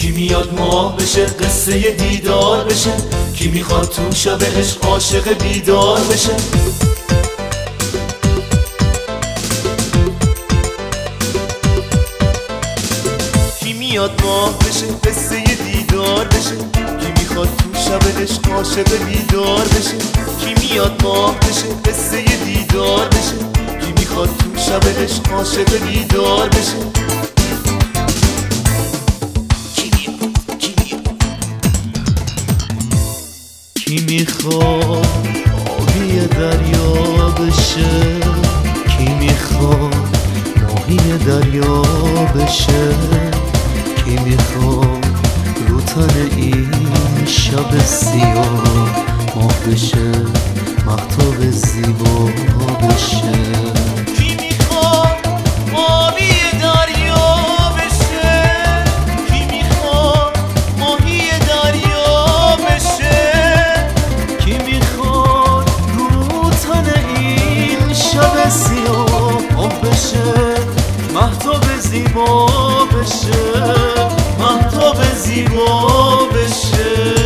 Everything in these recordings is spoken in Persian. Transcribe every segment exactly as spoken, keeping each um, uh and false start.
کی میاد ماه بشه قصه دیدار بشه، کی میخواد تو شب عشق عاشق بیدار بشه. کی میاد ماه بشه قصه دیدار بشه، کی میخواد تو شب عشق عاشق بیدار بشه. کی میاد ماه بشه قصه دیدار بشه، کی میخواد تو شب عشق عاشق بیدار بشه. کی میخواد آبی دریا بشه، کی میخواد ماهی دریا بشه، کی میخواد رو تن این شب سیاه ماه بشه، مهتاب زیبا بشه. کی میخواد آبی دریا بشه، کی میخواد ماهی دریا بشه، کی میخواد رو تن این شب سیاه ماه بشه، مهتاب زیبا بشه، مهتاب زیبا بشه.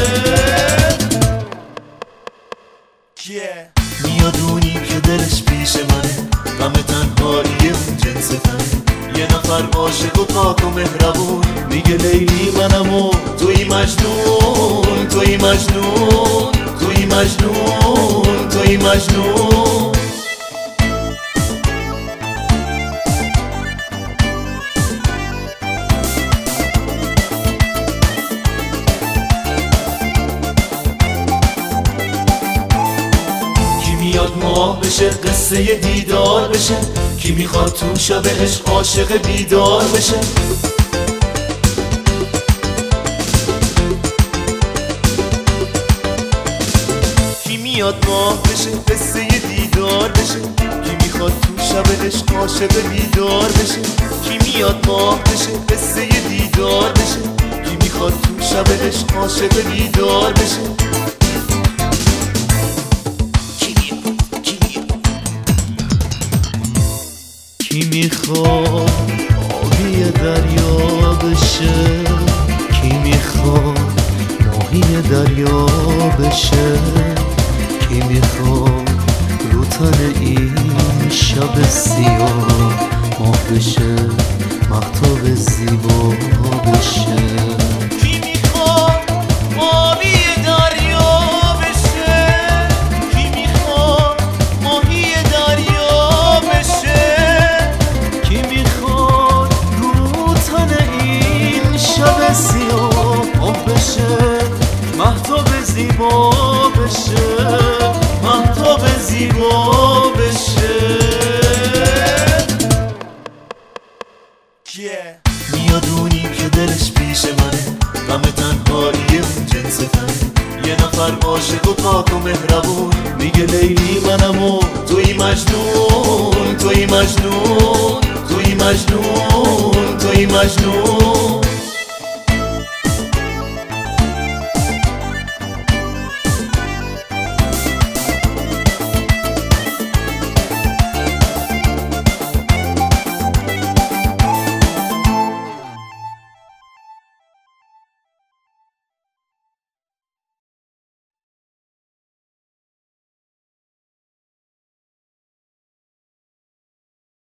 yeah. میاد اونی که دلش پیش منه، غم تنهایی اون جنس تنه، یه نفر عاشق و پاک و مهربون، میگه لیلی منم و توی مجنون، توی مجنون، توی مجنون، توی مجنون. میاد ماه بشه قصه دیدار بشه، کی میخواد تو شب عشق عاشق بیدار بشه. کی میاد ماه بشه قصه دیدار بشه، کی میخواد تو شب عشق عاشق بیدار بشه. کی میاد ماه بشه قصه دیدار بشه، کی میخواد تو شب عشق عاشق بیدار بشه. کی میخواد آبی دریا بشه، کی میخواد ماهی دریا بشه، کی میخواد رو تن این شب سیاه ماه بشه، مهتاب زیبا بشه. سیاه ماه بشه، مهتاب زیبا بشه، مهتاب زیبا بشه. yeah. میاد اونی که دلش پیش منه، غم تنهایی اون جنس تنه، یه نفر عاشق و پاک و مهربون، میگه لیلی منم و توی مجنون، توی مجنون، توی مجنون، توی مجنون.